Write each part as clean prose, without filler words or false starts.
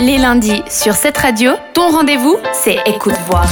Les lundis sur cette radio, ton rendez-vous, c'est Écoute Voir.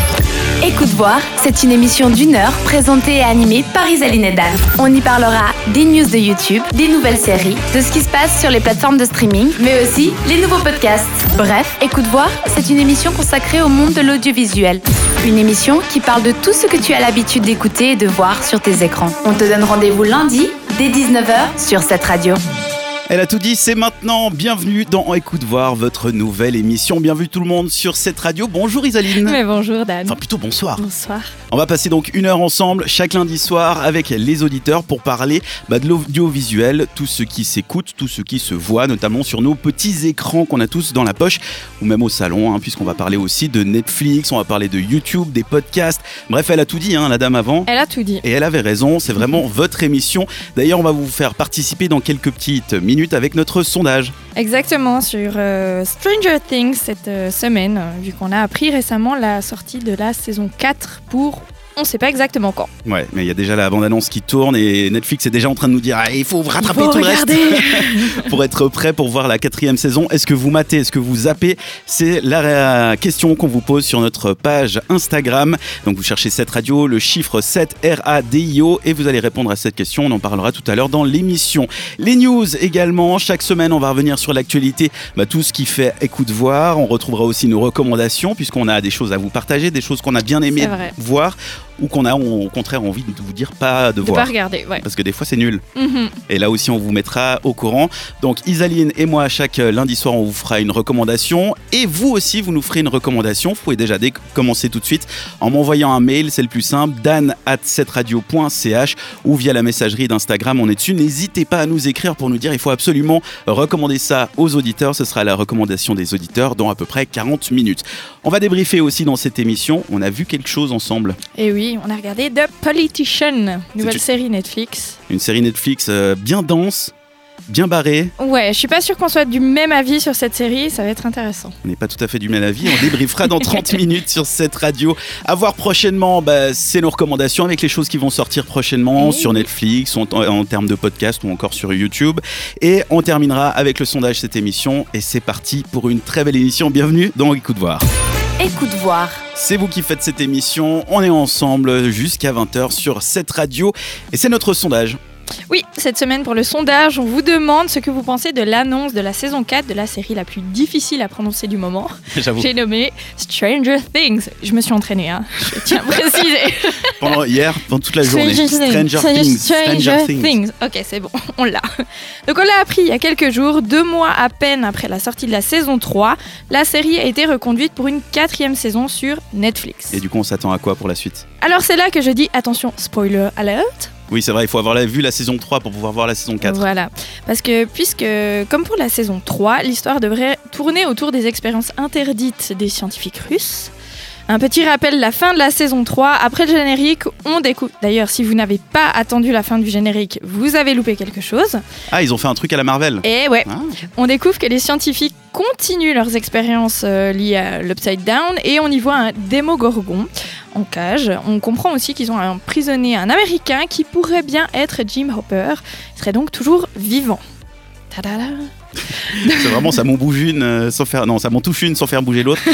Écoute Voir, c'est une émission d'1 heure présentée et animée par Isaline et Dan. On y parlera des news de YouTube, des nouvelles séries, de ce qui se passe sur les plateformes de streaming, mais aussi les nouveaux podcasts. Bref, Écoute Voir, c'est une émission consacrée au monde de l'audiovisuel. Une émission qui parle de tout ce que tu as l'habitude d'écouter et de voir sur tes écrans. On te donne rendez-vous lundi, dès 19h, sur cette radio. Elle a tout dit, c'est maintenant. Bienvenue dans Écoute Voir, votre nouvelle émission. Bienvenue tout le monde sur cette radio. Bonjour Isaline. Mais bonjour Dan. Enfin plutôt bonsoir. Bonsoir. On va passer donc 1 heure ensemble chaque lundi soir avec les auditeurs pour parler de l'audiovisuel, tout ce qui s'écoute, tout ce qui se voit, notamment sur nos petits écrans qu'on a tous dans la poche ou même au salon, puisqu'on va parler aussi de Netflix, on va parler de YouTube, des podcasts. Bref, elle a tout dit, la dame avant. Elle a tout dit. Et elle avait raison, c'est vraiment votre émission. D'ailleurs, on va vous faire participer dans quelques petites minutes avec notre sondage. Exactement, sur Stranger Things cette semaine, vu qu'on a appris récemment la sortie de la saison 4 pour... On ne sait pas exactement quand. Ouais, mais il y a déjà la bande-annonce qui tourne et Netflix est déjà en train de nous dire il faut rattraper tout regarder. Le reste pour être prêt pour voir la 4e saison. Est-ce que vous matez, est-ce que vous zappez? C'est la question qu'on vous pose sur notre page Instagram. Donc vous cherchez cette radio, le chiffre 7 RADIO et vous allez répondre à cette question. On en parlera tout à l'heure dans l'émission. Les news également. Chaque semaine, on va revenir sur l'actualité, tout ce qui fait Écoute Voir. On retrouvera aussi nos recommandations puisqu'on a des choses à vous partager, des choses qu'on a bien aimé voir. Ou qu'on a au contraire envie de vous dire pas de voir. Pas regarder, ouais. Parce que des fois c'est nul. Mm-hmm. Et là aussi on vous mettra au courant. Donc Isaline et moi chaque lundi soir on vous fera une recommandation. Et vous aussi vous nous ferez une recommandation. Vous pouvez déjà commencer tout de suite en m'envoyant un mail, c'est le plus simple, dan@setradio.ch ou via la messagerie d'Instagram, on est dessus. N'hésitez pas à nous écrire pour nous dire il faut absolument recommander ça aux auditeurs. Ce sera la recommandation des auditeurs dans à peu près 40 minutes. On va débriefer aussi dans cette émission. On a vu quelque chose ensemble. Et oui, on a regardé The Politician, nouvelle série Netflix. Une série Netflix bien dense, bien barrée. Ouais, je suis pas sûre qu'on soit du même avis sur cette série, ça va être intéressant. On n'est pas tout à fait du même avis, on débriefera dans 30 minutes sur cette radio. À voir prochainement, c'est nos recommandations avec les choses qui vont sortir prochainement sur Netflix, en termes de podcast ou encore sur YouTube. Et on terminera avec le sondage de cette émission. Et c'est parti pour une très belle émission. Bienvenue dans Écoute Voir. Écoute Voir. C'est vous qui faites cette émission, on est ensemble jusqu'à 20h sur cette radio et c'est notre sondage. Oui, cette semaine pour le sondage, on vous demande ce que vous pensez de l'annonce de la saison 4 de la série la plus difficile à prononcer du moment. J'avoue. J'ai nommé Stranger Things. Je me suis entraînée, je tiens à préciser. Pendant toute la journée. Stranger Things. Ok, c'est bon, on l'a. Donc on l'a appris il y a quelques jours, 2 mois à peine après la sortie de la saison 3, la série a été reconduite pour une 4e saison sur Netflix. Et du coup, on s'attend à quoi pour la suite? Alors c'est là que je dis, attention, spoiler alert. Oui, c'est vrai, il faut avoir vu la saison 3 pour pouvoir voir la saison 4. Voilà, parce que comme pour la saison 3, l'histoire devrait tourner autour des expériences interdites des scientifiques russes. Un petit rappel, la fin de la saison 3, après le générique, on découvre... D'ailleurs, si vous n'avez pas attendu la fin du générique, vous avez loupé quelque chose. Ah, ils ont fait un truc à la Marvel. Et ouais, On découvre que les scientifiques continuent leurs expériences liées à l'Upside Down et on y voit un Démogorgon en cage. On comprend aussi qu'ils ont emprisonné un Américain qui pourrait bien être Jim Hopper. Il serait donc toujours vivant. Tadada. C'est vraiment ça m'en bouge une sans faire... Non, ça m'en touche une sans faire bouger l'autre.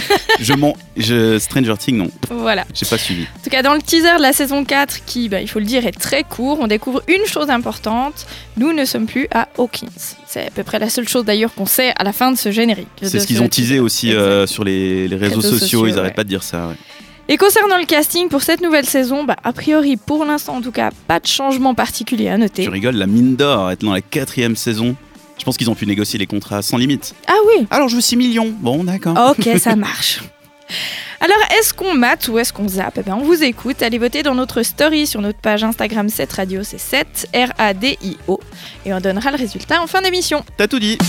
Stranger Things, non. Voilà. J'ai pas suivi. En tout cas, dans le teaser de la saison 4, qui, il faut le dire, est très court, on découvre une chose importante. Nous ne sommes plus à Hawkins. C'est à peu près la seule chose d'ailleurs qu'on sait à la fin de ce générique. C'est ce qu'ils ont teasé aussi sur les réseaux sociaux. Ils n'arrêtent pas de dire ça, ouais. Et concernant le casting pour cette nouvelle saison, a priori, pour l'instant en tout cas, pas de changement particulier à noter. Tu rigoles, la mine d'or, être dans la 4e saison. Je pense qu'ils ont pu négocier les contrats sans limite. Ah oui. Alors je veux 6 millions. Bon, d'accord. Ok, ça marche. Alors, est-ce qu'on mate ou est-ce qu'on zappe? On vous écoute. Allez voter dans notre story sur notre page Instagram 7 Radio, c'est 7 RADIO. Et on donnera le résultat en fin d'émission. T'as tout dit.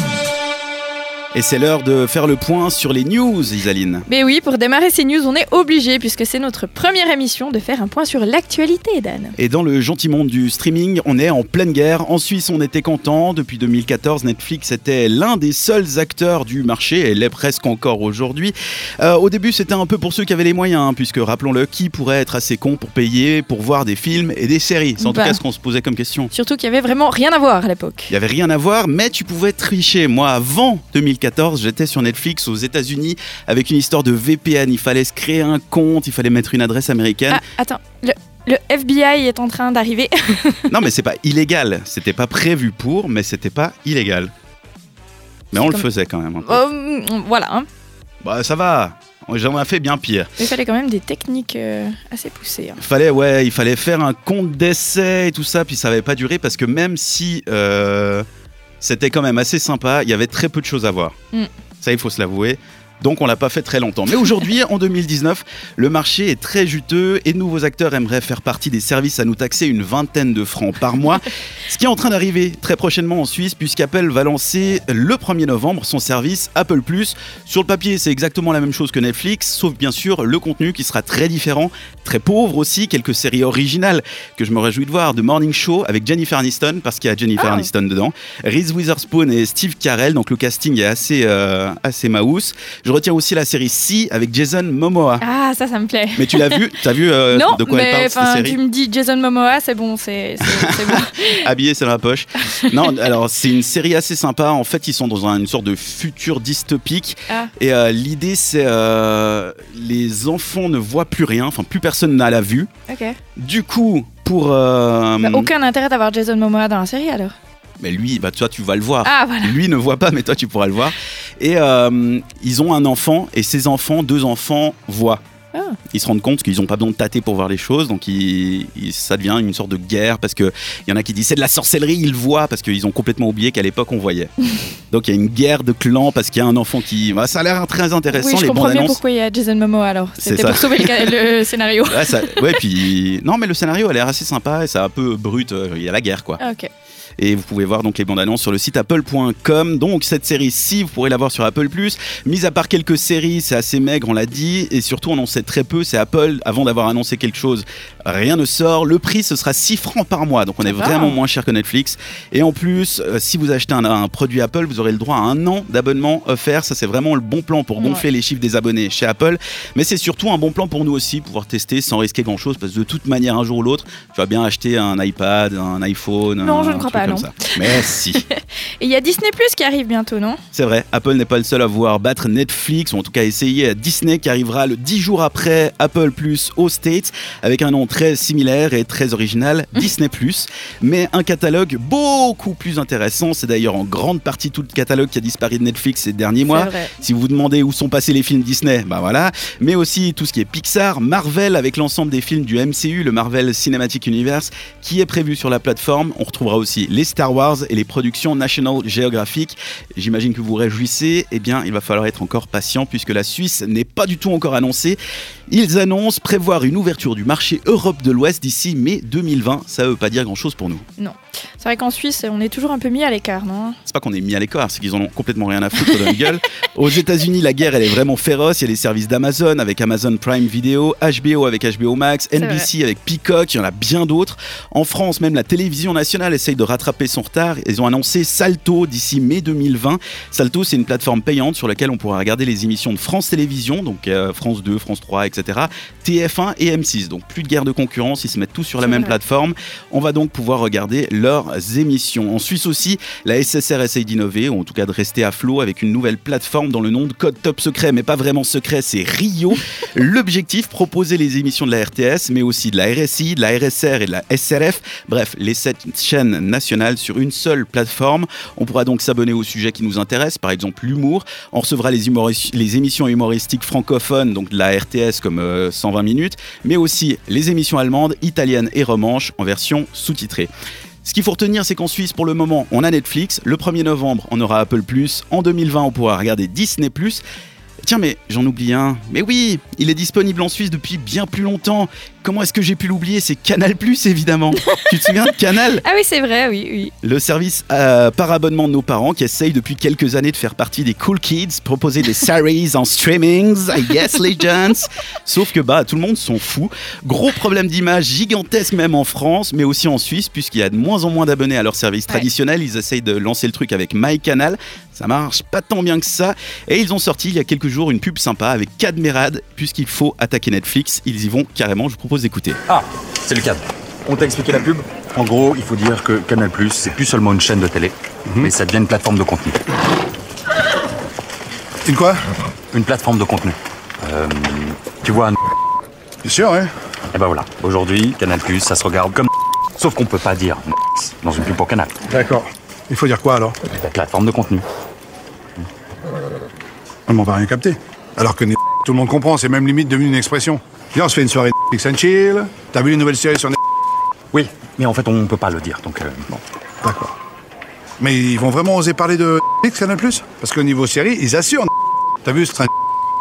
Et c'est l'heure de faire le point sur les news, Isaline. Mais oui, pour démarrer ces news, on est obligé, puisque c'est notre première émission, de faire un point sur l'actualité, Dan. Et dans le gentil monde du streaming, on est en pleine guerre. En Suisse, on était content. Depuis 2014, Netflix était l'un des seuls acteurs du marché, et l'est presque encore aujourd'hui. Au début, c'était un peu pour ceux qui avaient les moyens, puisque, rappelons-le, qui pourrait être assez con pour payer, pour voir des films et des séries? C'est en tout cas ce qu'on se posait comme question. Surtout qu'il y avait vraiment rien à voir à l'époque. Il y avait rien à voir, mais tu pouvais tricher. Moi, avant 2014, 2014, j'étais sur Netflix aux États-Unis avec une histoire de VPN. Il fallait se créer un compte, il fallait mettre une adresse américaine. Ah, attends, le FBI est en train d'arriver. Non, mais c'est pas illégal. C'était pas prévu pour, mais c'était pas illégal. Mais on le faisait quand même. Voilà. Hein. Bah, ça va. J'en ai fait bien pire. Il fallait quand même des techniques assez poussées. Hein. Il fallait faire un compte d'essai et tout ça, puis ça n'avait pas duré parce que même si c'était quand même assez sympa, il y avait très peu de choses à voir. Ça, il faut se l'avouer. Donc on l'a pas fait très longtemps. Mais aujourd'hui, en 2019, le marché est très juteux et de nouveaux acteurs aimeraient faire partie des services à nous taxer une vingtaine de francs par mois. Ce qui est en train d'arriver très prochainement en Suisse, puisqu'Apple va lancer le 1er novembre son service Apple+. Sur le papier, c'est exactement la même chose que Netflix, sauf bien sûr le contenu qui sera très différent, très pauvre aussi, quelques séries originales que je me réjouis de voir, The Morning Show avec Jennifer Aniston, parce qu'il y a Jennifer Aniston dedans, Reese Witherspoon et Steve Carell, donc le casting est assez maous. Je retiens aussi la série Si avec Jason Momoa. Ah, ça me plaît. Mais tu l'as vu? T'as vu non, de quoi elle parle, cette série? Tu me dis Jason Momoa, c'est bon, c'est bon. Habillé, c'est dans la poche. Non, alors c'est une série assez sympa. En fait, ils sont dans une sorte de futur dystopique. Et l'idée, c'est les enfants ne voient plus rien. Enfin, plus personne n'a la vue. Ok. Du coup, pour... aucun intérêt d'avoir Jason Momoa dans la série, alors? Mais lui, toi, tu vas le voir. Ah, voilà. Lui ne voit pas, mais toi, tu pourras le voir. Et ils ont un enfant, et ces enfants, 2 enfants, voient. Ils se rendent compte qu'ils n'ont pas besoin de tâter pour voir les choses, donc ça devient une sorte de guerre, parce qu'il y en a qui disent c'est de la sorcellerie, ils voient, parce qu'ils ont complètement oublié qu'à l'époque on voyait. Donc il y a une guerre de clans, parce qu'il y a un enfant qui... Bah, ça a l'air très intéressant. Oui, je comprends mieux pourquoi il y a Jason Momoa alors. C'était pour sauver le scénario. Ouais, puis... Non, mais le scénario a l'air assez sympa, et c'est un peu brut, il y a la guerre, quoi. Ok. Et vous pouvez voir donc les bandes annonces sur le site apple.com. Donc cette série-ci, vous pourrez la voir sur Apple+. Mis à part quelques séries, c'est assez maigre, on l'a dit. Et surtout, on en sait très peu. C'est Apple, avant d'avoir annoncé quelque chose, rien ne sort. Le prix, ce sera 6 francs par mois. Donc on est vraiment moins cher que Netflix. Et en plus, si vous achetez un produit Apple, vous aurez le droit à 1 an d'abonnement offert. Ça, c'est vraiment le bon plan pour gonfler les chiffres des abonnés chez Apple. Mais c'est surtout un bon plan pour nous aussi, pouvoir tester sans risquer grand-chose. Parce que de toute manière, un jour ou l'autre, tu vas bien acheter un iPad, un iPhone. Non, je ne crois pas. Non. Ça. Mais si. Et il y a Disney Plus qui arrive bientôt, non? C'est vrai, Apple n'est pas le seul à vouloir battre Netflix, ou en tout cas essayer Disney qui arrivera le 10 jours après Apple Plus aux States, avec un nom très similaire et très original, Disney Plus, mais un catalogue beaucoup plus intéressant. C'est d'ailleurs en grande partie tout le catalogue qui a disparu de Netflix ces derniers mois. Si vous vous demandez où sont passés les films Disney, bah voilà. Mais aussi tout ce qui est Pixar, Marvel avec l'ensemble des films du MCU, le Marvel Cinematic Universe, qui est prévu sur la plateforme. On retrouvera aussi les Star Wars et les productions National Geographic. J'imagine que vous vous réjouissez. Eh bien, il va falloir être encore patient puisque la Suisse n'est pas du tout encore annoncée. Ils annoncent prévoir une ouverture du marché Europe de l'Ouest d'ici mai 2020. Ça veut pas dire grand-chose pour nous. Non. C'est vrai qu'en Suisse, on est toujours un peu mis à l'écart, non? C'est pas qu'on est mis à l'écart, c'est qu'ils en ont complètement rien à foutre de la gueule. Aux États-Unis, la guerre, elle est vraiment féroce. Il y a les services d'Amazon avec Amazon Prime Video, HBO avec HBO Max, NBC avec Peacock, il y en a bien d'autres. En France, même la télévision nationale essaye de rattraper son retard. Ils ont annoncé Salto d'ici mai 2020. Salto, c'est une plateforme payante sur laquelle on pourra regarder les émissions de France Télévisions, donc France 2, France 3, etc., TF1 et M6. Donc plus de guerre de concurrence, ils se mettent tous sur la même plateforme. On va donc pouvoir regarder leurs émissions. En Suisse aussi, la SSR essaye d'innover, ou en tout cas de rester à flot avec une nouvelle plateforme dont le nom de code top secret, mais pas vraiment secret, c'est Rio. L'objectif, proposer les émissions de la RTS, mais aussi de la RSI, de la RSR et de la SRF. Bref, les 7 chaînes nationales sur une seule plateforme. On pourra donc s'abonner aux sujets qui nous intéressent, par exemple l'humour. On recevra les émissions humoristiques francophones, donc de la RTS comme 120 minutes, mais aussi les émissions allemandes, italiennes et romanches en version sous-titrée. Ce qu'il faut retenir, c'est qu'en Suisse, pour le moment, on a Netflix. Le 1er novembre, on aura Apple+. En 2020, on pourra regarder Disney+. Tiens, mais j'en oublie un. Mais oui, il est disponible en Suisse depuis bien plus longtemps. Comment est-ce que j'ai pu l'oublier? C'est Canal+, évidemment. Tu te souviens de Canal? Ah oui, c'est vrai, oui. Le service par abonnement de nos parents qui essaye depuis quelques années de faire partie des cool kids, proposer des series en streamings, I guess, legends. Sauf que tout le monde s'en fout. Gros problème d'image gigantesque même en France, mais aussi en Suisse, puisqu'il y a de moins en moins d'abonnés à leur service traditionnel. Ils essayent de lancer le truc avec MyCanal. Ça marche pas tant bien que ça. Et ils ont sorti il y a quelques jours une pub sympa avec Cadmerade, puisqu'il faut attaquer Netflix. Ils y vont carrément, je vous propose d'écouter. Ah, c'est le cadre. On t'a expliqué la pub? En gros, il faut dire que Canal+, c'est plus seulement une chaîne de télé, mais ça devient une plateforme de contenu. Une quoi? Une plateforme de contenu. Tu vois, Bien sûr, ouais. et ben voilà. Aujourd'hui, Canal+, ça se regarde comme sauf qu'on peut pas dire dans une pub pour Canal. D'accord. Il faut dire quoi alors? La plateforme de contenu. On va rien capter. Alors que tout le monde comprend, c'est même limite devenu une expression. Viens, on se fait une soirée Netflix and chill. T'as vu les nouvelles séries sur Netflix? Oui, mais en fait, on peut pas le dire, donc bon. D'accord. Mais ils vont vraiment oser parler de Netflix, Canal+? Parce qu'au niveau série, ils assurent. T'as vu ce train?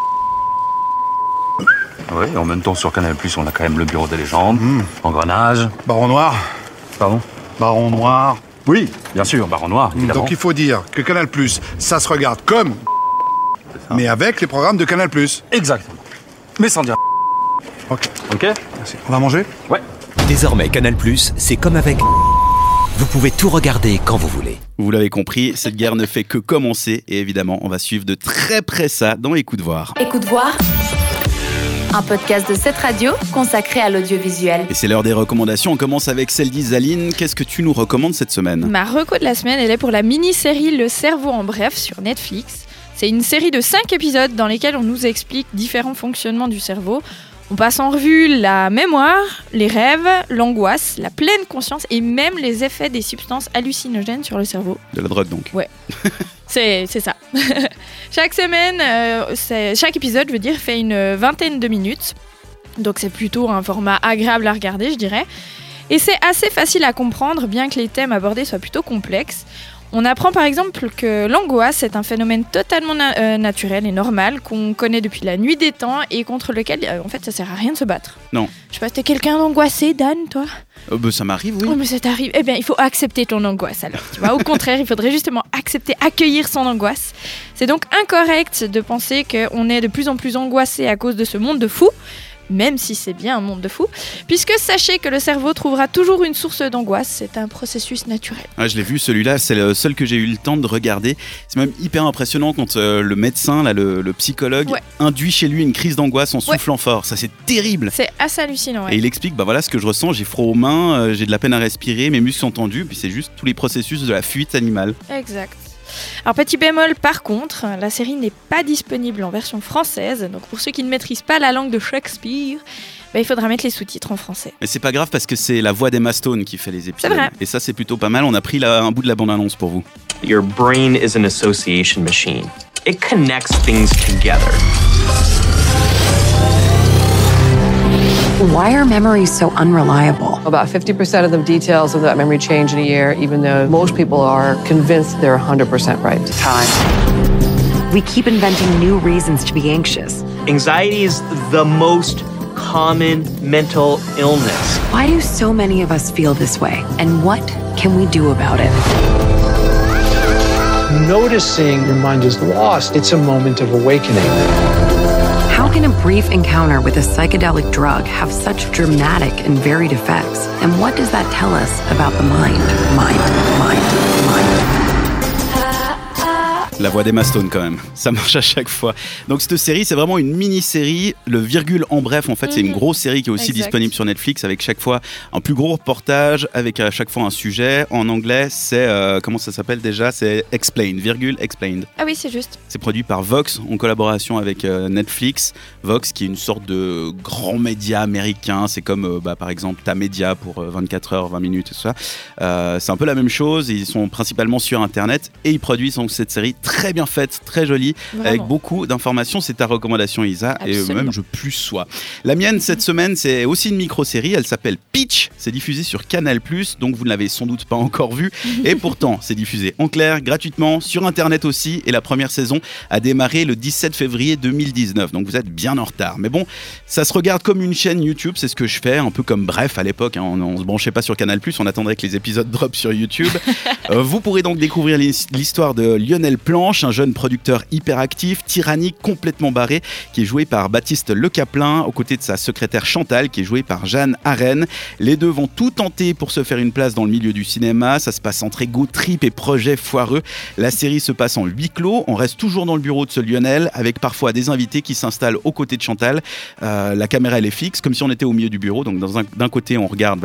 Oui, en même temps, sur Canal+, on a quand même le Bureau des légendes, Engrenage. Baron Noir. Pardon? Baron Noir. Oui, bien sûr, Baron Noir, évidemment. Donc il faut dire que Canal+, ça se regarde comme... mais avec les programmes de Canal+. Exactement. Mais sans dire. Ok. Ok? Merci. On va manger? Ouais. Désormais, Canal+, c'est comme avec... Vous pouvez tout regarder quand vous voulez. Vous l'avez compris, cette guerre ne fait que commencer et évidemment, on va suivre de très près ça dans Écoute voir. Écoute voir, un podcast de cette radio consacré à l'audiovisuel. Et c'est l'heure des recommandations. On commence avec celle d'Isaline. Qu'est-ce que tu nous recommandes cette semaine? Ma reco de la semaine, elle est pour la mini-série Le cerveau en bref sur Netflix. C'est une série de 5 épisodes dans lesquels on nous explique différents fonctionnements du cerveau. On passe en revue la mémoire, les rêves, l'angoisse, la pleine conscience et même les effets des substances hallucinogènes sur le cerveau. De la drogue donc. Ouais, c'est ça. Chaque semaine, chaque épisode, je veux dire, fait une vingtaine de minutes. Donc c'est plutôt un format agréable à regarder, je dirais. Et c'est assez facile à comprendre, bien que les thèmes abordés soient plutôt complexes. On apprend par exemple que l'angoisse est un phénomène totalement naturel et normal qu'on connaît depuis la nuit des temps et contre lequel en fait ça sert à rien de se battre. Non. Je sais pas, t'es quelqu'un d'angoissé, Dan, toi? Ça m'arrive, oui. Oh, mais ça t'arrive. Eh bien, il faut accepter ton angoisse alors. Tu vois, au contraire, il faudrait justement accepter, accueillir son angoisse. C'est donc incorrect de penser qu'on est de plus en plus angoissé à cause de ce monde de fous. Même si c'est bien un monde de fous, puisque sachez que le cerveau trouvera toujours une source d'angoisse, c'est un processus naturel. Ah, je l'ai vu, celui-là, c'est le seul que j'ai eu le temps de regarder. C'est même hyper impressionnant quand le médecin, là, le psychologue, induit chez lui une crise d'angoisse en soufflant fort. Ça, c'est terrible. C'est assez hallucinant, ouais. Et il explique, voilà ce que je ressens, j'ai froid aux mains, j'ai de la peine à respirer, mes muscles sont tendus, puis c'est juste tous les processus de la fuite animale. Exact. Alors petit bémol par contre, la série n'est pas disponible en version française, donc pour ceux qui ne maîtrisent pas la langue de Shakespeare, il faudra mettre les sous-titres en français. Mais c'est pas grave parce que c'est la voix d'Emma Stone qui fait les épisodes. C'est vrai. Et ça c'est plutôt pas mal, on a pris un bout de la bande-annonce pour vous. Your brain is an association machine. It connects things together. Why are memories so unreliable? About 50% of the details of that memory change in a year, even though most people are convinced they're 100% right. Time. We keep inventing new reasons to be anxious. Anxiety is the most common mental illness. Why do so many of us feel this way? And what can we do about it? Noticing your mind is lost, it's a moment of awakening. How can a brief encounter with a psychedelic drug have such dramatic and varied effects? And what does that tell us about the mind? La voix d'Emma Stone quand même, ça marche à chaque fois. Donc cette série, c'est vraiment une mini-série. Le virgule en bref, en fait, c'est une grosse série qui est aussi disponible sur Netflix avec chaque fois un plus gros reportage, avec à chaque fois un sujet. En anglais, c'est, comment ça s'appelle déjà? C'est Explained, virgule Explained. Ah oui, c'est juste. C'est produit par Vox en collaboration avec Netflix. Vox qui est une sorte de grand média américain. C'est comme par exemple Tamedia pour 24 heures, 20 minutes et tout ça. C'est un peu la même chose. Ils sont principalement sur Internet et ils produisent donc cette série très bien faite, très jolie, vraiment, avec beaucoup d'informations. C'est ta recommandation, Isa. Absolument. Et même je plus sois. La mienne cette semaine, c'est aussi une micro-série. Elle s'appelle Pitch. C'est diffusé sur Canal+, donc vous ne l'avez sans doute pas encore vu. Et pourtant, c'est diffusé en clair, gratuitement, sur Internet aussi. Et la première saison a démarré le 17 février 2019. Donc vous êtes bien en retard. Mais bon, ça se regarde comme une chaîne YouTube. C'est ce que je fais, un peu comme Bref à l'époque. On se branchait pas sur Canal+, on attendrait que les épisodes drop sur YouTube. Vous pourrez donc découvrir l'histoire de Lionel Planche, un jeune producteur hyperactif, tyrannique, complètement barré, qui est joué par Baptiste Lecaplin, aux côtés de sa secrétaire Chantal, qui est jouée par Jeanne Arène. Les deux vont tout tenter pour se faire une place dans le milieu du cinéma. Ça se passe entre ego trip et projets foireux. La série se passe en huis clos. On reste toujours dans le bureau de ce Lionel, avec parfois des invités qui s'installent aux côtés de Chantal. La caméra, elle est fixe, comme si on était au milieu du bureau. Donc d'un côté, on regarde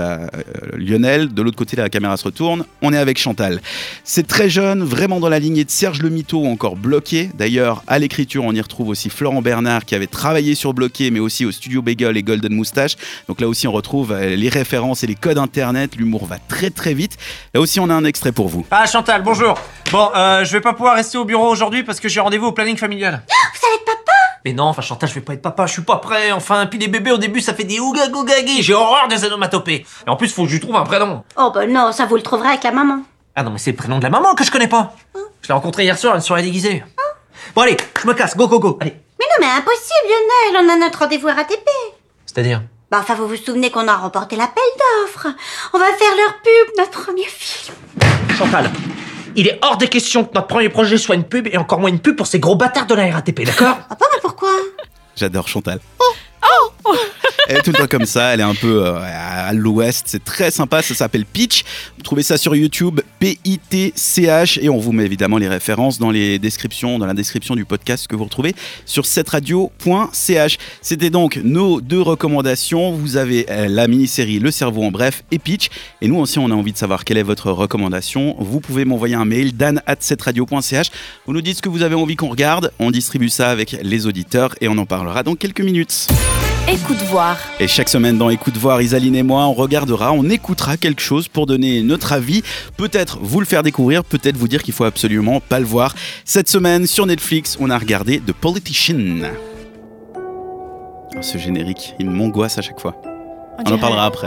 Lionel, de l'autre côté, la caméra se retourne. On est avec Chantal. C'est très jeune, vraiment dans la lignée de Serge Lemieux Finito ou encore Bloqué. D'ailleurs, à l'écriture, on y retrouve aussi Florent Bernard qui avait travaillé sur Bloqué, mais aussi au studio Bagel et Golden Moustache. Donc là aussi, on retrouve les références et les codes internet. L'humour va très très vite. Là aussi, on a un extrait pour vous. Ah, Chantal, bonjour. Bon, je vais pas pouvoir rester au bureau aujourd'hui parce que j'ai rendez-vous au planning familial. Vous allez être papa? Mais non, enfin Chantal, je vais pas être papa, je suis pas prêt. Enfin, puis les bébés au début, ça fait des ouga-gougagui. J'ai horreur des onomatopées. Et en plus, faut que je lui trouve un prénom. Oh bah non, ça vous le trouverez avec la maman. Ah non, mais c'est le prénom de la maman que je connais pas. Je l'ai rencontré hier soir à une soirée déguisée. Bon allez, je me casse, go go go, allez. Mais non, mais impossible, Lionel, on a notre rendez-vous RATP. C'est-à-dire? Bah enfin, vous vous souvenez qu'on a remporté l'appel d'offres. On va faire leur pub, notre premier film. Chantal, il est hors des questions que notre premier projet soit une pub et encore moins une pub pour ces gros bâtards de la RATP, d'accord? Ah bah mais pourquoi? J'adore Chantal. Elle est tout le temps comme ça, elle est un peu à l'ouest, c'est très sympa, ça s'appelle Pitch. Vous trouvez ça sur YouTube, PITCH, et on vous met évidemment les références dans la description du podcast que vous retrouvez sur 7radio.ch. C'était donc nos 2 recommandations. Vous avez la mini-série Le cerveau en bref et Pitch. Et nous aussi, on a envie de savoir quelle est votre recommandation. Vous pouvez m'envoyer un mail, dan@7radio.ch. Vous nous dites ce que vous avez envie qu'on regarde. On distribue ça avec les auditeurs et on en parlera dans quelques minutes. Écoute voir. Et chaque semaine dans Écoute voir, Isaline et moi, on écoutera quelque chose pour donner notre avis. Peut-être vous le faire découvrir, peut-être vous dire qu'il faut absolument pas le voir. Cette semaine, sur Netflix, on a regardé The Politician. Oh, ce générique, il m'angoisse à chaque fois. On en parlera après.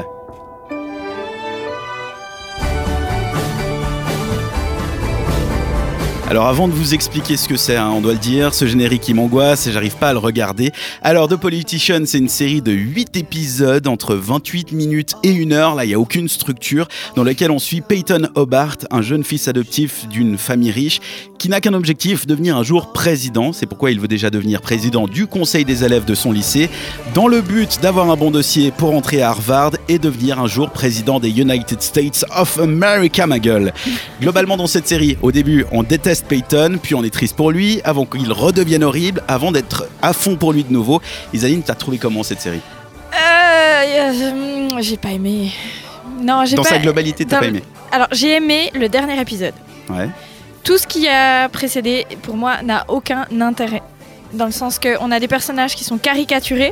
Alors avant de vous expliquer ce que c'est, on doit le dire, ce générique il m'angoisse et j'arrive pas à le regarder. Alors The Politician, c'est une série de 8 épisodes entre 28 minutes et 1 heure, là il n'y a aucune structure, dans laquelle on suit Peyton Hobart, un jeune fils adoptif d'une famille riche qui n'a qu'un objectif, devenir un jour président. C'est pourquoi il veut déjà devenir président du conseil des élèves de son lycée, dans le but d'avoir un bon dossier pour entrer à Harvard et devenir un jour président des United States of America, ma gueule. Globalement dans cette série, au début on déteste Peyton, puis on est triste pour lui, avant qu'il redevienne horrible, avant d'être à fond pour lui de nouveau. Isaline, t'as trouvé comment cette série? J'ai pas aimé. Non, Dans sa globalité, t'as pas aimé? Alors, j'ai aimé le dernier épisode. Ouais. Tout ce qui a précédé, pour moi, n'a aucun intérêt. Dans le sens qu'on a des personnages qui sont caricaturés.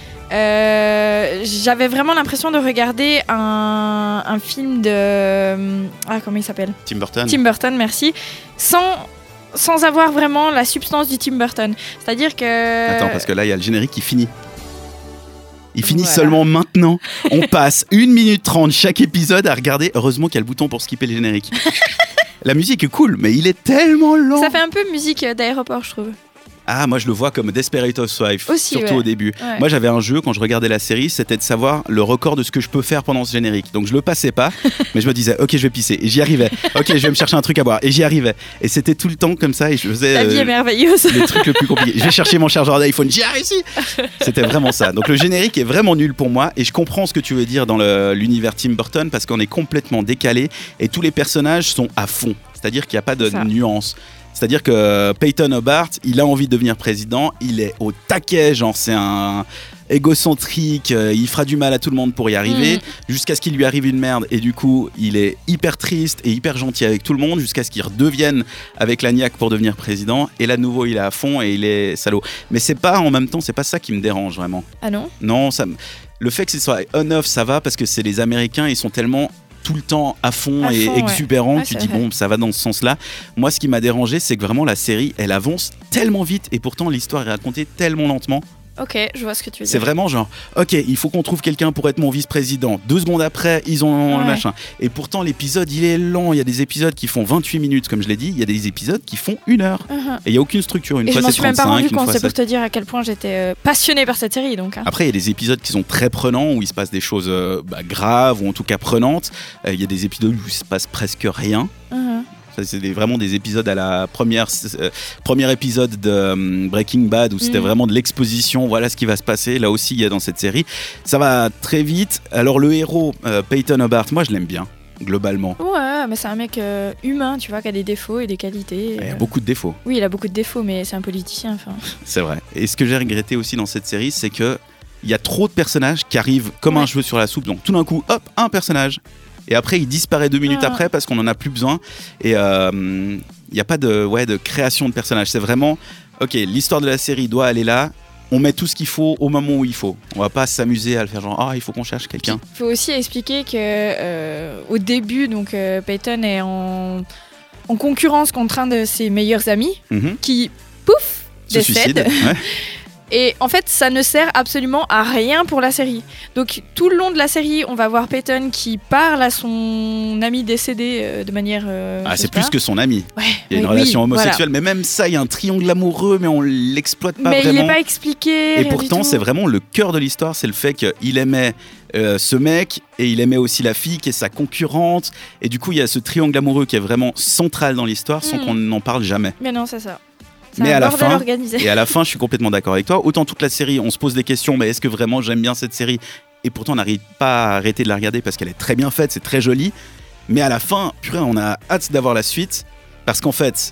J'avais vraiment l'impression de regarder un film de... comment il s'appelle? Tim Burton. Tim Burton, merci. Sans avoir vraiment la substance du Tim Burton. C'est-à-dire que... Attends, parce que là, il y a le générique qui finit. Il finit seulement maintenant. On passe 1 minute 30 chaque épisode à regarder. Heureusement qu'il y a le bouton pour skipper le générique. La musique est cool, mais il est tellement lent. Ça fait un peu musique d'aéroport, je trouve. Ah, moi je le vois comme Desperate Housewives, surtout au début. Ouais. Moi j'avais un jeu quand je regardais la série, c'était de savoir le record de ce que je peux faire pendant ce générique. Donc je le passais pas, mais je me disais ok je vais pisser et j'y arrivais. Ok je vais me chercher un truc à boire et j'y arrivais. Et c'était tout le temps comme ça et je faisais la vie est merveilleuse. les trucs le plus compliqué. Je vais chercher mon chargeur d'iPhone, j'y ai réussi. C'était vraiment ça. Donc le générique est vraiment nul pour moi et je comprends ce que tu veux dire dans l'univers Tim Burton parce qu'on est complètement décalé et tous les personnages sont à fond. C'est-à-dire qu'il n'y a pas de nuance. C'est-à-dire que Peyton Hobart, il a envie de devenir président, il est au taquet, genre c'est un égocentrique, il fera du mal à tout le monde pour y arriver, jusqu'à ce qu'il lui arrive une merde, et du coup, il est hyper triste et hyper gentil avec tout le monde, jusqu'à ce qu'il redevienne avec la niaque pour devenir président, et là, de nouveau, il est à fond et il est salaud. Mais c'est pas, en même temps, c'est pas ça qui me dérange, vraiment. Ah non ? Non, le fait que ce soit on-off, ça va, parce que c'est les Américains, ils sont tellement... tout le temps à fond et exubérant, tu dis bon ça va dans ce sens-là. Moi ce qui m'a dérangé c'est que vraiment la série elle avance tellement vite et pourtant l'histoire est racontée tellement lentement. Ok, je vois ce que tu veux dire. C'est vraiment genre, ok, il faut qu'on trouve quelqu'un pour être mon vice-président. 2 secondes après, ils ont le machin. Et pourtant, l'épisode, il est lent. Il y a des épisodes qui font 28 minutes, comme je l'ai dit. Il y a des épisodes qui font 1 heure. Et il n'y a aucune structure. Une fois, c'est 35, je m'en suis même pas rendu compte. C'est pour ça... te dire à quel point j'étais passionnée par cette série. Donc, hein. Après, il y a des épisodes qui sont très prenants, où il se passe des choses graves, ou en tout cas prenantes. Il y a des épisodes où il se passe presque rien. C'est vraiment des épisodes à la premier épisode de Breaking Bad où c'était vraiment de l'exposition, voilà ce qui va se passer. Là aussi, il y a dans cette série. Ça va très vite. Alors le héros, Peyton Hobart, moi je l'aime bien, globalement. Ouais, mais c'est un mec humain, tu vois, qui a des défauts et des qualités. Il a beaucoup de défauts. Oui, il a beaucoup de défauts, mais c'est un politicien. Enfin. C'est vrai. Et ce que j'ai regretté aussi dans cette série, c'est que il y a trop de personnages qui arrivent comme un cheveu sur la soupe. Donc tout d'un coup, hop, un personnage. Et après, il disparaît 2 minutes après parce qu'on n'en a plus besoin. Et n'y a pas de création de personnages. C'est vraiment, ok, l'histoire de la série doit aller là. On met tout ce qu'il faut au moment où il faut. On va pas s'amuser à le faire genre il faut qu'on cherche quelqu'un. Il faut aussi expliquer que au début, donc Peyton est en concurrence contre un de ses meilleurs amis qui pouf décède. Ouais. Et en fait, ça ne sert absolument à rien pour la série. Donc tout le long de la série, on va voir Peyton qui parle à son ami décédé de manière... c'est plus que son ami. Ouais, il y a une relation homosexuelle, mais même ça, il y a un triangle amoureux, mais on l'exploite pas mais vraiment. Mais il n'est pas expliqué. Et pourtant, c'est vraiment le cœur de l'histoire, c'est le fait qu'il aimait ce mec et il aimait aussi la fille qui est sa concurrente. Et du coup, il y a ce triangle amoureux qui est vraiment central dans l'histoire sans qu'on n'en parle jamais. Mais non, c'est ça. Mais à la fin, je suis complètement d'accord avec toi. Autant toute la série, on se pose des questions, mais est-ce que vraiment j'aime bien cette série ? Et pourtant, on n'arrive pas à arrêter de la regarder parce qu'elle est très bien faite, c'est très joli. Mais à la fin, purée, on a hâte d'avoir la suite parce qu'en fait,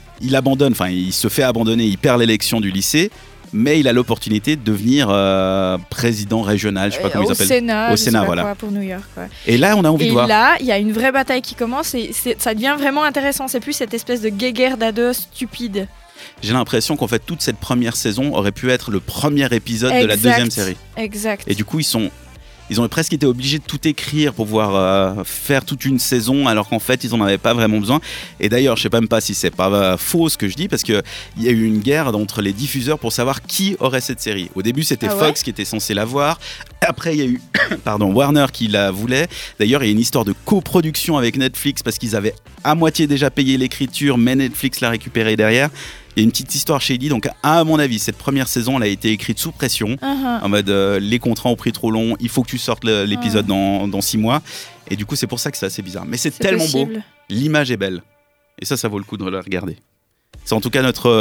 il se fait abandonner, il perd l'élection du lycée, mais il a l'opportunité de devenir président régional, je sais pas comment il s'appelle. Au Sénat, voilà. Pour New York. Ouais. Et là, on a envie de voir. Et là, il y a une vraie bataille qui commence et ça devient vraiment intéressant. C'est plus cette espèce de guéguerre d'ados stupide. J'ai l'impression qu'en fait toute cette première saison aurait pu être le premier épisode de la deuxième série. Exact. Et du coup ils ont presque été obligés de tout écrire pour pouvoir faire toute une saison alors qu'en fait ils en avaient pas vraiment besoin. Et d'ailleurs je sais même pas si c'est pas faux ce que je dis parce que il y a eu une guerre entre les diffuseurs pour savoir qui aurait cette série. Au début c'était Fox qui était censé l'avoir. Après il y a eu Warner qui la voulait. D'ailleurs il y a une histoire de coproduction avec Netflix parce qu'ils avaient à moitié déjà payé l'écriture mais Netflix l'a récupéré derrière. Il y a une petite histoire shady, donc à mon avis, cette première saison, elle a été écrite sous pression, en mode les contrats ont pris trop long, il faut que tu sortes l'épisode dans 6 mois. Et du coup, c'est pour ça que c'est assez bizarre. Mais c'est tellement beau, l'image est belle. Et ça vaut le coup de la regarder. C'est en tout cas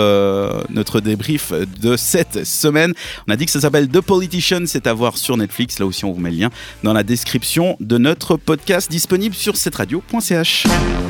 notre débrief de cette semaine. On a dit que ça s'appelle The Politician, c'est à voir sur Netflix. Là aussi, on vous met le lien dans la description de notre podcast disponible sur cetteradio.ch.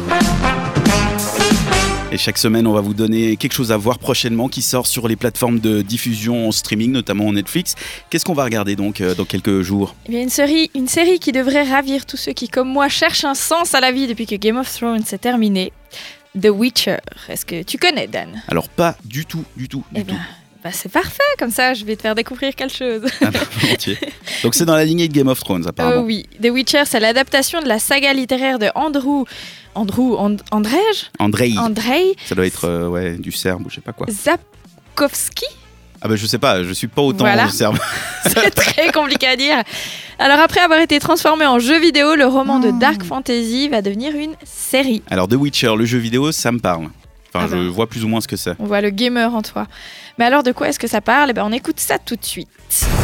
Et chaque semaine, on va vous donner quelque chose à voir prochainement qui sort sur les plateformes de diffusion en streaming, notamment Netflix. Qu'est-ce qu'on va regarder donc dans quelques jours ? Eh bien, une série qui devrait ravir tous ceux qui, comme moi, cherchent un sens à la vie depuis que Game of Thrones s'est terminé. The Witcher. Est-ce que tu connais, Dan ? Alors, pas du tout. C'est parfait, comme ça je vais te faire découvrir quelque chose. Donc c'est dans la lignée de Game of Thrones apparemment. Oui, The Witcher c'est l'adaptation de la saga littéraire de Andrzej. Ça doit être du serbe ou je sais pas quoi. Sapkowski. Ah ben je sais pas, je suis pas autant serbe. C'est très compliqué à dire. Alors après avoir été transformé en jeu vidéo, le roman de Dark Fantasy va devenir une série. Alors The Witcher, le jeu vidéo, ça me parle. Enfin, je vois plus ou moins ce que c'est. On voit le gamer en toi. Mais alors, de quoi est-ce que ça parle ? On écoute ça tout de suite.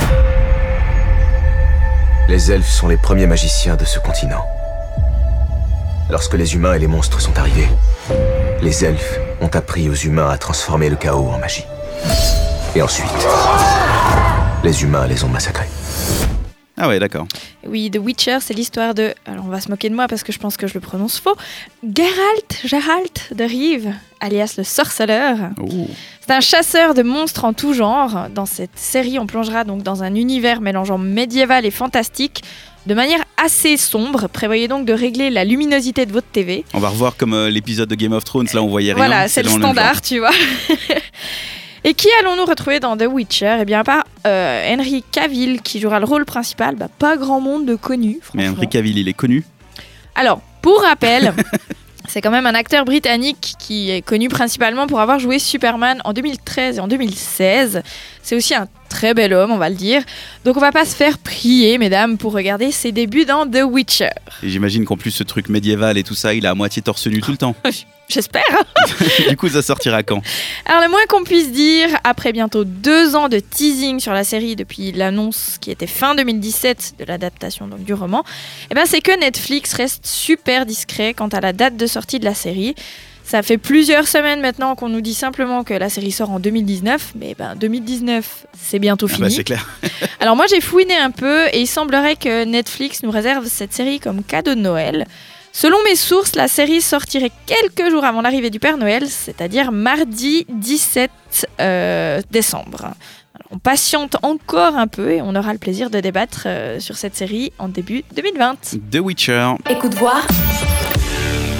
Les elfes sont les premiers magiciens de ce continent. Lorsque les humains et les monstres sont arrivés, les elfes ont appris aux humains à transformer le chaos en magie. Et ensuite, les humains les ont massacrés. Ah ouais, d'accord. Oui, The Witcher, c'est l'histoire de... Alors, on va se moquer de moi parce que je pense que je le prononce faux. Geralt de Rive, alias le sorceleur. Oh. C'est un chasseur de monstres en tout genre. Dans cette série, on plongera donc dans un univers mélangeant médiéval et fantastique de manière assez sombre. Prévoyez donc de régler la luminosité de votre TV. On va revoir comme l'épisode de Game of Thrones, là on voyait rien. Voilà, c'est le standard, tu vois. Et qui allons-nous retrouver dans The Witcher ? Eh bien, pas Henry Cavill qui jouera le rôle principal. Pas grand monde de connu, franchement. Mais Henry Cavill, il est connu ? Alors, pour rappel, c'est quand même un acteur britannique qui est connu principalement pour avoir joué Superman en 2013 et en 2016. C'est aussi un très bel homme, on va le dire. Donc on va pas se faire prier, mesdames, pour regarder ses débuts dans The Witcher. Et j'imagine qu'en plus, ce truc médiéval et tout ça, il a à moitié torse nu tout le temps. J'espère. Du coup, ça sortira quand ? Alors, le moins qu'on puisse dire, après bientôt 2 ans de teasing sur la série depuis l'annonce qui était fin 2017 de l'adaptation donc, du roman, c'est que Netflix reste super discret quant à la date de sortie de la série. Ça fait plusieurs semaines maintenant qu'on nous dit simplement que la série sort en 2019, mais 2019, c'est bientôt fini. C'est clair. Alors moi, j'ai fouiné un peu et il semblerait que Netflix nous réserve cette série comme cadeau de Noël. Selon mes sources, la série sortirait quelques jours avant l'arrivée du Père Noël, c'est-à-dire mardi 17 décembre. Alors, on patiente encore un peu et on aura le plaisir de débattre sur cette série en début 2020. The Witcher. Écoute voir.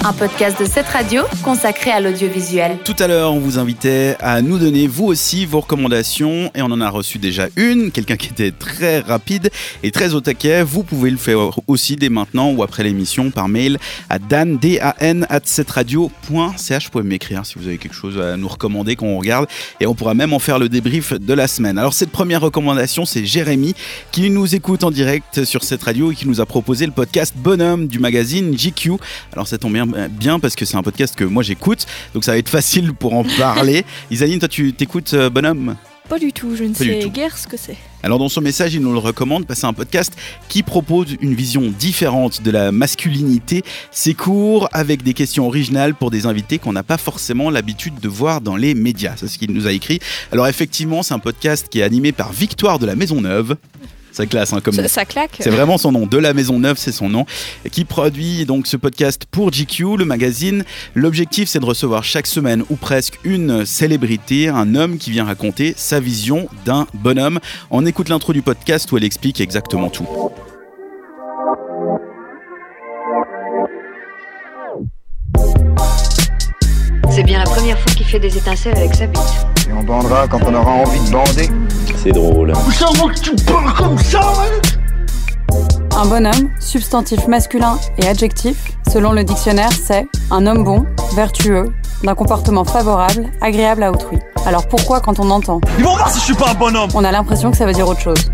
un podcast de cette radio consacré à l'audiovisuel. Tout à l'heure, on vous invitait à nous donner vous aussi vos recommandations et on en a reçu déjà une, quelqu'un qui était très rapide et très au taquet. Vous pouvez le faire aussi dès maintenant ou après l'émission par mail à dan@setradio.ch. Vous pouvez m'écrire si vous avez quelque chose à nous recommander qu'on regarde et on pourra même en faire le débrief de la semaine. Alors cette première recommandation, c'est Jérémy qui nous écoute en direct sur cette radio et qui nous a proposé le podcast Bonhomme du magazine GQ. Alors ça tombe bien parce que c'est un podcast que moi j'écoute, donc ça va être facile pour en parler. Isaline, toi tu t'écoutes Bonhomme ? Pas du tout, je ne sais guère ce que c'est. Alors dans son message, il nous le recommande parce que c'est un podcast qui propose une vision différente de la masculinité. C'est court, avec des questions originales pour des invités qu'on n'a pas forcément l'habitude de voir dans les médias. C'est ce qu'il nous a écrit. Alors effectivement, c'est un podcast qui est animé par Victoire de la Maisonneuve. Ça classe, hein, comme ça claque. C'est vraiment son nom. De la Maisonneuve, c'est son nom. Qui produit donc ce podcast pour GQ, le magazine. L'objectif, c'est de recevoir chaque semaine ou presque une célébrité, un homme qui vient raconter sa vision d'un bonhomme. On écoute l'intro du podcast où elle explique exactement tout. C'est bien la première fois qu'il fait des étincelles avec sa bite. Et on bandera quand on aura envie de bander. C'est drôle. Ça va que tu parles comme ça, hein? Un bonhomme, substantif masculin et adjectif, selon le dictionnaire, c'est un homme bon, vertueux, d'un comportement favorable, agréable à autrui. Alors pourquoi quand on entend Ils vont voir si je suis pas un bonhomme. On a l'impression que ça veut dire autre chose.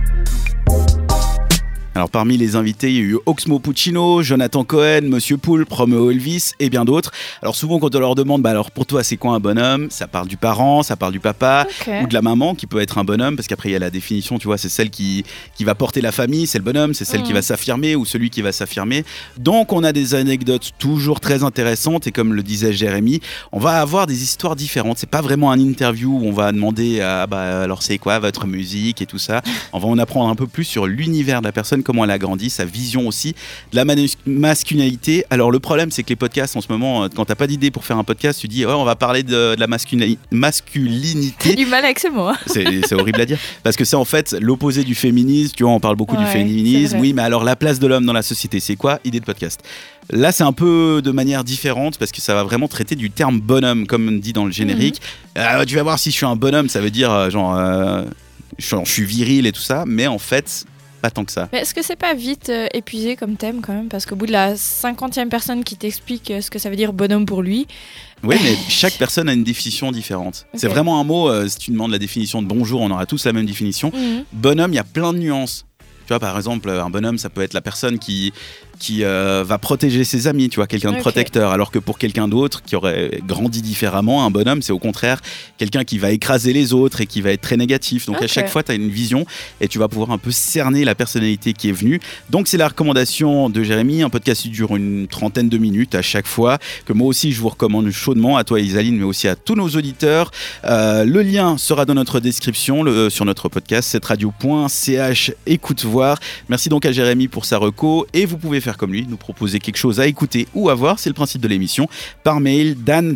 Alors parmi les invités, il y a eu Oxmo Puccino, Jonathan Cohen, Monsieur Poulpe, Romeo Elvis et bien d'autres. Alors souvent quand on leur demande, alors pour toi c'est quoi un bonhomme ? Ça parle du parent, ça parle du papa ou de la maman qui peut être un bonhomme, parce qu'après il y a la définition, tu vois, c'est celle qui va porter la famille, c'est le bonhomme, c'est celle qui va s'affirmer ou celui qui va s'affirmer. Donc on a des anecdotes toujours très intéressantes et comme le disait Jérémy, on va avoir des histoires différentes. C'est pas vraiment un interview où on va demander alors c'est quoi votre musique et tout ça. On va en apprendre un peu plus sur l'univers de la personne, comment elle a grandi, sa vision aussi de la masculinité. Alors le problème, c'est que les podcasts en ce moment, quand t'as pas d'idée pour faire un podcast, tu dis on va parler de la masculinité. T'as du mal avec ce mot. C'est horrible à dire parce que c'est en fait l'opposé du féminisme. Tu vois, on parle beaucoup du féminisme. Oui, mais alors la place de l'homme dans la société, c'est quoi ? Idée de podcast. Là, c'est un peu de manière différente parce que ça va vraiment traiter du terme bonhomme, comme dit dans le générique. Tu vas voir, si je suis un bonhomme, ça veut dire je suis viril et tout ça, mais en fait pas tant que ça. Mais est-ce que c'est pas vite épuisé comme thème quand même ? Parce qu'au bout de la 50e personne qui t'explique ce que ça veut dire bonhomme pour lui... Oui, mais chaque personne a une définition différente. Okay. C'est vraiment un mot, si tu demandes la définition de bonjour, on aura tous la même définition. Bonhomme, il y a plein de nuances. Tu vois, par exemple, un bonhomme, ça peut être la personne qui va protéger ses amis, tu vois, quelqu'un de protecteur, alors que pour quelqu'un d'autre qui aurait grandi différemment, un bonhomme, c'est au contraire quelqu'un qui va écraser les autres et qui va être très négatif. Donc à chaque fois, tu as une vision et tu vas pouvoir un peu cerner la personnalité qui est venue. Donc c'est la recommandation de Jérémy, un podcast qui dure une trentaine de minutes à chaque fois, que moi aussi je vous recommande chaudement, à toi Isaline, mais aussi à tous nos auditeurs. Le lien sera dans notre description sur notre podcast, setradio.ch, écoute voir. Merci donc à Jérémy pour sa reco et vous pouvez faire comme lui, nous proposer quelque chose à écouter ou à voir, c'est le principe de l'émission, par mail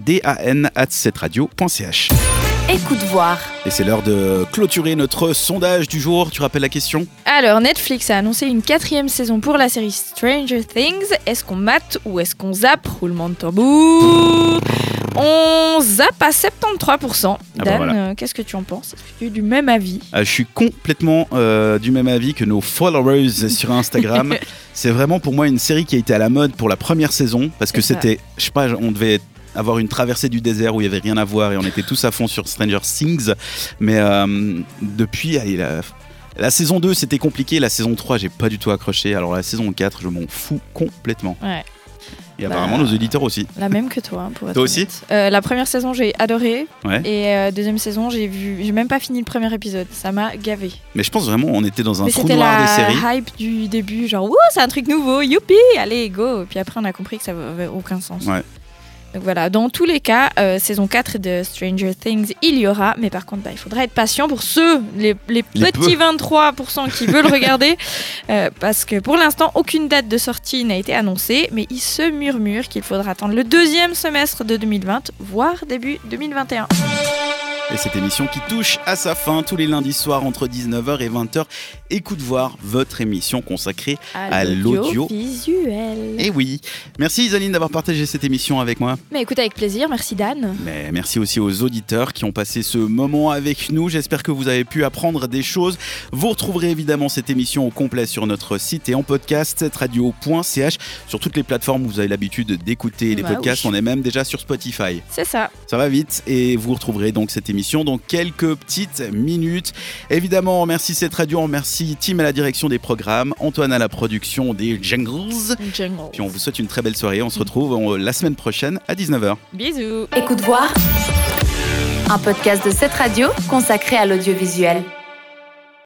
dan@setradio.ch. Écoute voir. Et c'est l'heure de clôturer notre sondage du jour. Tu rappelles la question ? Alors, Netflix a annoncé une 4e saison pour la série Stranger Things. Est-ce qu'on mate ou est-ce qu'on zappe ? Roulement de tambour. On zappe à 73%. Dan, voilà. Qu'est-ce que tu en penses ? Est-ce que tu es du même avis ? Je suis complètement du même avis que nos followers sur Instagram. C'est vraiment pour moi une série qui a été à la mode pour la première saison parce que c'était, je sais pas, on devait avoir une traversée du désert où il y avait rien à voir et on était tous à fond sur Stranger Things. Mais depuis, la saison 2 c'était compliqué, la saison 3 j'ai pas du tout accroché. Alors la saison 4 je m'en fous complètement. Ouais. Et apparemment nos auditeurs aussi. La même que toi, pour être toi aussi. La première saison j'ai adoré. Ouais. Et deuxième saison j'ai même pas fini le premier épisode. Ça m'a gavé. Mais je pense vraiment on était dans un trou noir des séries. C'était la hype du début, genre ouh c'est un truc nouveau, youpi, allez go. Puis après on a compris que ça avait aucun sens. Ouais. Donc voilà, dans tous les cas, saison 4 de Stranger Things, il y aura, mais par contre, il faudra être patient pour les petits 23% qui veulent regarder, parce que pour l'instant, aucune date de sortie n'a été annoncée, mais il se murmure qu'il faudra attendre le 2e semestre de 2020, voire début 2021. Et cette émission qui touche à sa fin tous les lundis soirs entre 19h et 20h. Écoute voir, votre émission consacrée à l'audiovisuel. Et oui. Merci Isaline d'avoir partagé cette émission avec moi. Mais écoute, avec plaisir. Merci Dan. Mais merci aussi aux auditeurs qui ont passé ce moment avec nous. J'espère que vous avez pu apprendre des choses. Vous retrouverez évidemment cette émission au complet sur notre site et en podcast, setradio.ch, sur toutes les plateformes où vous avez l'habitude d'écouter les podcasts. Oui. On est même déjà sur Spotify. C'est ça. Ça va vite et vous retrouverez donc cette émission dans quelques petites minutes. Évidemment, merci cette radio, merci Tim à la direction des programmes, Antoine à la production des jingles. Puis on vous souhaite une très belle soirée. On se retrouve la semaine prochaine à 19h. Bisous. Écoute voir, un podcast de cette radio consacré à l'audiovisuel.